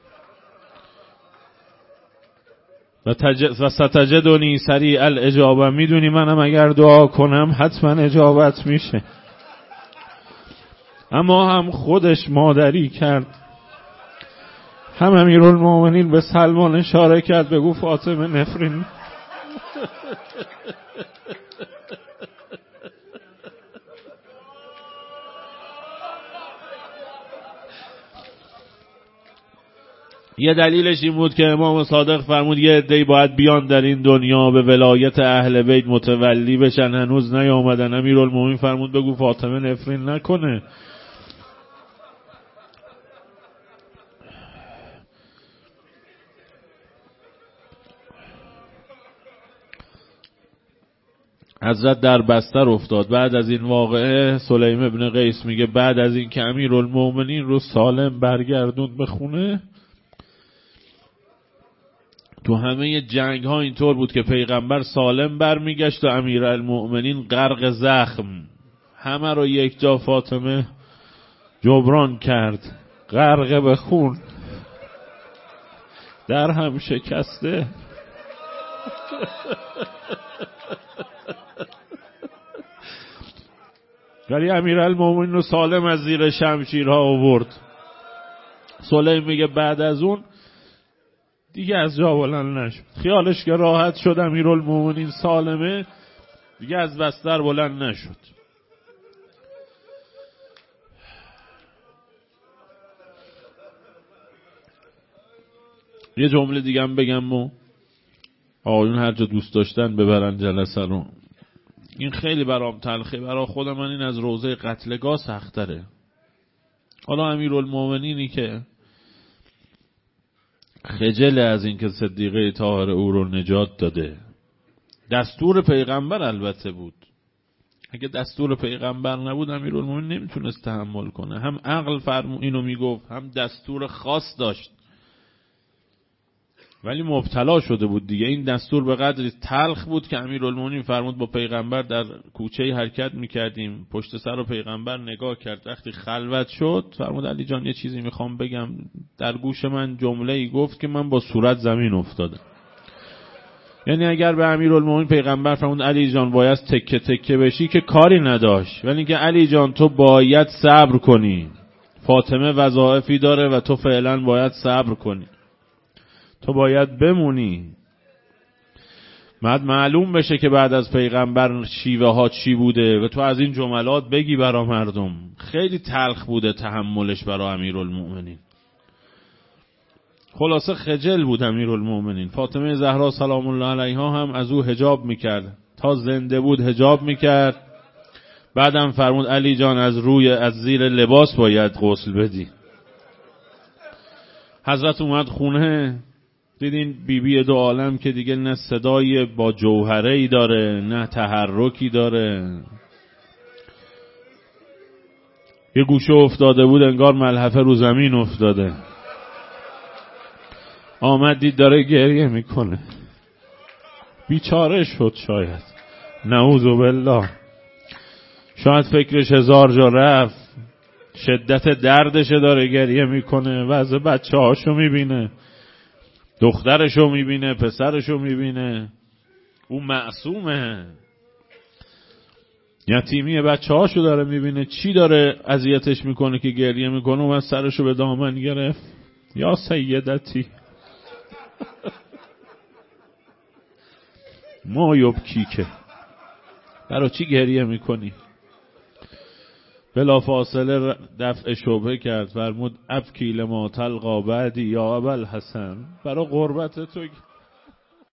و, تج... و ستجدنی سریع الاجابه، میدونی منم اگر دعا کنم حتما اجابت میشه. اما هم خودش مادری کرد، هم امیرالمومنین به سلمان اشاره کرد، بگو فاطمه نفرین. یه دلیلش این بود که امام صادق فرمود یه عده‌ای باید بیان در این دنیا به ولایت اهل بیت متولی بشن، هنوز نیامدن. امیرالمومنین فرمود بگو فاطمه نفرین نکنه. حضرت در بستر افتاد. بعد از این واقعه سلیم ابن قیس میگه بعد از این که امیرالمومنین رو سالم برگردوند به خونه، تو همه جنگ ها اینطور بود که پیغمبر سالم برمیگشت و امیرالمومنین غرق زخم. همه رو یک جا فاطمه جبران کرد، غرق به خون، در هم شکسته. ولی امیرالمومنین رو سالم از زیر شمشیرها آورد. سلیم میگه بعد از اون دیگه از جا بلند نشد. خیالش که راحت شد امیرالمومنین سالمه، دیگه از بستر بلند نشد. یه جمله دیگه هم بگم و آقایون هر جا دوست داشتن ببرن جلسه رو. این خیلی برام تلخه، برای خودم من این از روزه قتلگاه سخت‌تره. حالا امیرالمومنینی که خجل از این که صدیقه طاهره او رو نجات داده، دستور پیغمبر البته بود، اگه دستور پیغمبر نبود امیرالمومنین نمیتونست تحمل کنه. هم عقل فرمو اینو میگفت، هم دستور خاص داشت، ولی مبتلا شده بود دیگه. این دستور به قدری تلخ بود که امیرالمومنین فرمود با پیغمبر در کوچه حرکت میکردیم، پشت سر پیغمبر نگاه کرد، وقتی خلوت شد فرمود علی جان یه چیزی میخوام بگم. در گوش من جمله‌ای گفت که من با صورت زمین افتادم. یعنی اگر به امیرالمومنین پیغمبر فرمود علی جان باید تکه تکه بشی که کاری نداشت، ولی که علی جان تو باید صبر کنی، فاطمه وظایفی داره و تو فعلا باید صبر کنی، تو باید بمونی. بعد معلوم بشه که بعد از پیغمبر شیوه ها چی بوده و تو از این جملات بگی برا مردم. خیلی تلخ بوده تحملش برا امیرالمومنین. خلاصه خجل بود امیرالمومنین. فاطمه زهرا سلام الله علیها هم از او حجاب میکرد، تا زنده بود حجاب میکرد. بعدم فرمود علی جان از روی از زیر لباس باید غسل بدی. حضرت اومد خونه، دیدین بیبی دو عالم که دیگه نه صدای با جوهره ای داره نه تحرکی داره، یه گوشه افتاده بود انگار ملحفه رو زمین افتاده. آمد دید داره گریه میکنه، بیچاره شد. شاید نعوذ بالله، شاید فکرش هزار جا رفت، شدت دردش داره گریه میکنه، وضع بچه هاشو میبینه، دخترشو میبینه، پسرشو میبینه. اون معصومه، یتیمی بچه هاشو داره میبینه. چی داره اذیتش میکنه که گریه میکنه؟ و من سرشو به دامن گرفت، یا سیدتی ما یبکی، که برای چی گریه میکنی؟ بلا فاصله دفع شبهه کرد، فرمود ابکی لما تلقا بعدی یا ابوالحسن، برای قربت تو